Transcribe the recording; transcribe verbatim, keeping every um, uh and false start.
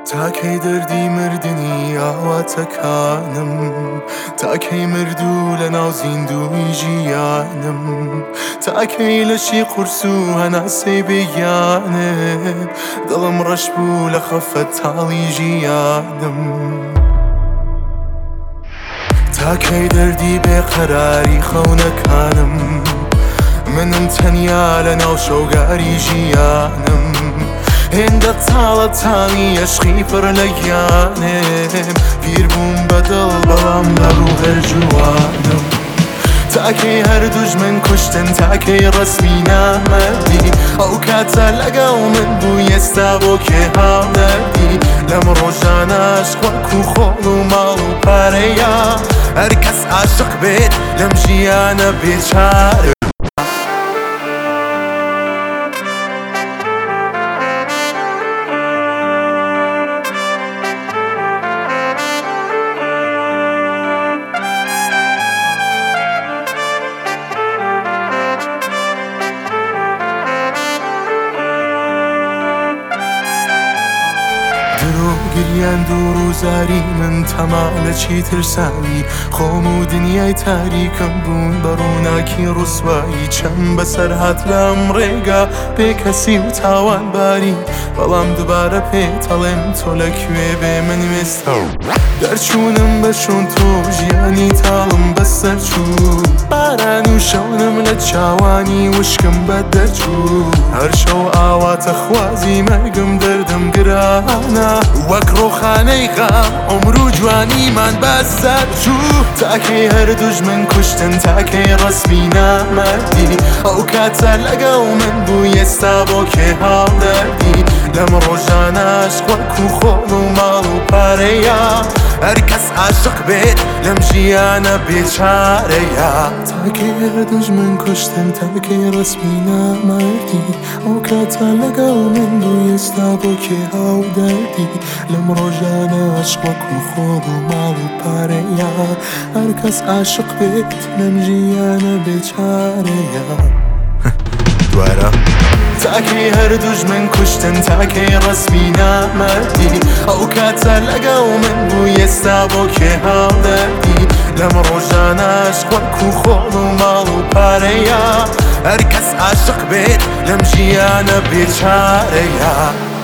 تاکەی دەردی مردنی ئاواتەکانم، تاکەی مردوو لە ناو زیندووی ژیانم، تاکەی لەشی قورس و هەناسەی بێگیانێ دڵم ڕەش بوو لە خەفەتاڵی ژیانم. تاکەی دەردی بێقەراری خەونەکانم، منم تەنیا لە ناو شەوگاری ژیانم، هێندە تاڵە تاڵی عشقی پڕ لە گیانێم، پیر بووم بەدڵ بەڵام لەڕوو هەرجوانم. تاکەی هەردووش من کوشتن، تاکەی ڕەسمی نامەردی ئەو کاتە لەگەڵ من بووی، ئێستا بۆ کێ هاوڵەردی؟ لەم ڕۆژانەش خۆک و خۆڵ و ماڵ و پارەیە، هەرکەس عاشق بێت لەم ژیانە بێچارە. گریان دوور و زاری من تەما لە چی ترسایی، خۆم و دنیای تاریکم بوون بە ڕووناکی ڕوسوایی. چەند بەسەر هات لەم ڕێگا بێکەسی و تاوانباری، بەڵام دووبارە پێت هەڵێم تۆ لەکوێ بێ من وێستا و دەرچوونم بە شۆن تۆ ژیانی تاڵم بەسەر چوو، باران و شەونم لە چاوانی وشکم بە دەرچوو، هەر شەو ئاواتە خوازی مەرگم دەردم گرانە، وەک ڕۆخانەی غام عومر و جوانیمان بەسەر چوو. تاکەی هەردووش من کوشتن، تاکەی ڕەسمی نامەردی ئەو کاتە لەگەڵ من بووی، ئێستا بۆ کێ هاوڵەردی؟ لەم ڕۆژانەش خۆک و خۆڵ و ماڵ و پارەیە، هەرکەس عاشق بێت لەم ژیانە بێچارەیە. تاکەی هەردووش من کوشتن، تاکەی ڕەسمی نامەردی ئەو کاتە لەگەڵ من بووی، ئێستا بۆ کێ هاوڵەردی؟ لەم ڕۆژانەش خۆک و خۆڵ و ماڵ و پارەیە، هەرکەس عاشق بێت لەم ژیانە بێچارەیە. دوارە تاکەی هەردووش من کوشتن، تاکەی ڕەسمی نامەردی ئەو کاتە لەگەڵ من بووی، ئێستا بۆ کێ هاوڵەردی؟ لەم ڕۆژانەش خۆک و خۆڵ و ماڵ و پارەیە، هەرکەس عاشق بێت لەم ژیانە بێچارەیە.